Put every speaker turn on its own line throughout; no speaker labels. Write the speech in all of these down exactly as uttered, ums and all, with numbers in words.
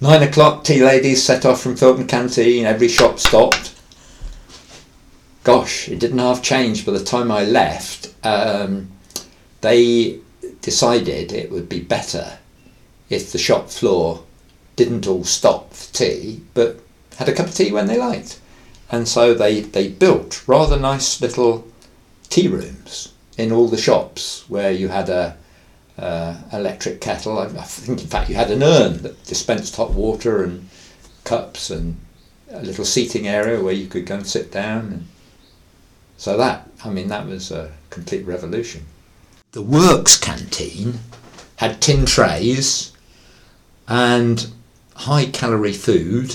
Nine o'clock, tea ladies set off from Filton Canteen, every shop stopped. Gosh, it didn't half change by the time I left. Um, they decided it would be better if the shop floor didn't all stop for tea, but had a cup of tea when they liked. And so they, they built rather nice little tea rooms in all the shops where you had a uh, electric kettle. I, I think in fact you had an urn that dispensed hot water and cups, and a little seating area where you could go and sit down. And so that, I mean, that was a complete revolution. The works canteen had tin trays and high calorie food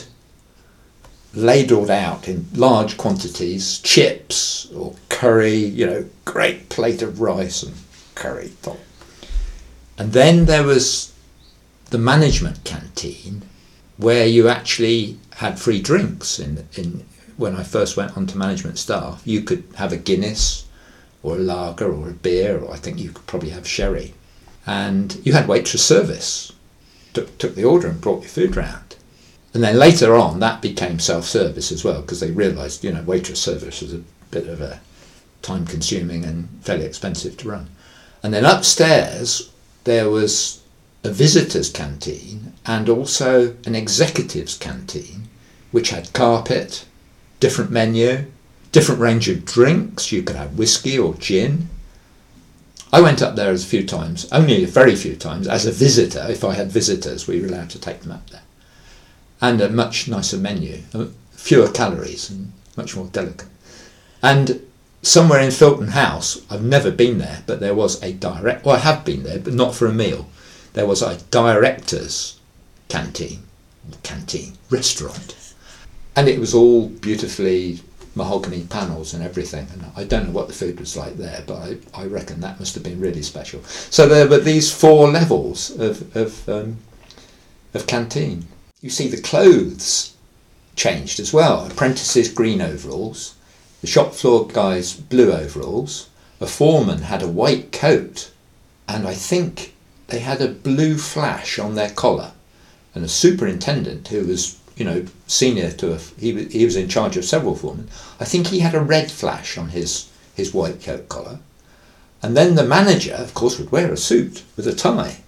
ladled out in large quantities, chips or curry, you know, great plate of rice and curry top. And then there was the management canteen where you actually had free drinks. In, in when I first went onto management staff, you could have a Guinness or a lager or a beer, or I think you could probably have sherry. And you had waitress service, took, took the order and brought your food round. And then later on that became self-service as well, because they realised, you know, waitress service was a bit of a time consuming and fairly expensive to run. And then upstairs there was a visitors canteen and also an executives canteen, which had carpet, different menu, different range of drinks. You could have whiskey or gin. I went up there as a few times, only a very few times, as a visitor. If I had visitors, we were allowed to take them up there. And a much nicer menu, fewer calories and much more delicate. And somewhere in Filton House, I've never been there, but there was a direct, well I have been there, but not for a meal. There was a director's canteen, canteen, restaurant. And it was all beautifully mahogany panels and everything. And I don't know what the food was like there, but I, I reckon that must have been really special. So there were these four levels of, of, um, of canteen. You see the clothes changed as well. Apprentices green overalls, the shop floor guys blue overalls, a foreman had a white coat, and I think they had a blue flash on their collar, and a superintendent who was, you know, senior to a, he was, he was in charge of several foremen, I think he had a red flash on his, his white coat collar. And then the manager, of course, would wear a suit with a tie.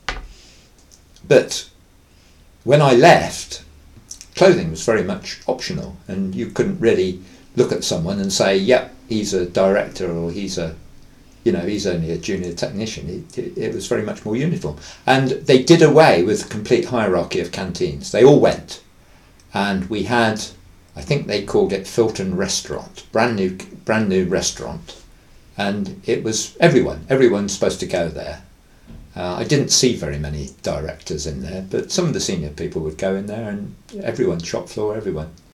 But when I left, clothing was very much optional, and you couldn't really look at someone and say, yep, he's a director, or he's a, you know, he's only a junior technician. It, it, it was very much more uniform. And they did away with the complete hierarchy of canteens. They all went. And we had, I think they called it Filton Restaurant, brand new, brand new restaurant. And it was everyone, everyone's supposed to go there. Uh, I didn't see very many directors in there, but some of the senior people would go in there, and everyone, shop floor, everyone.